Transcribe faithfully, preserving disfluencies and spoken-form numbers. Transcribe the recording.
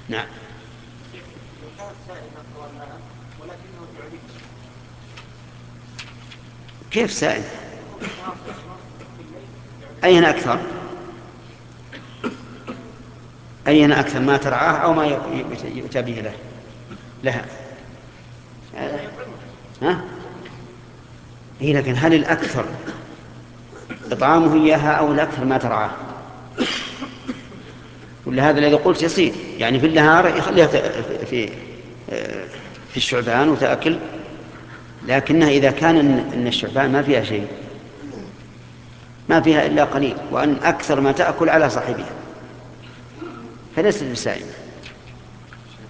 نعم. كانت سائمة طوال العام ولكنه يعلم كيف سائل؟ متواصل في الليل يعلم. أين أكثر؟ أين أكثر، ما ترعاه أو ما يؤتى به له لها؟ ها؟ هي لكن هل الأكثر إطعامه إياها أو الأكثر ما ترعاه؟ ولهذا الذي قلت يصير يعني في النهار يخليها في في الشعبان وتأكل، لكنها إذا كان إن الشعبان ما فيها شيء، ما فيها إلا قليل، وأن أكثر ما تأكل على صاحبها فليست بسائمة.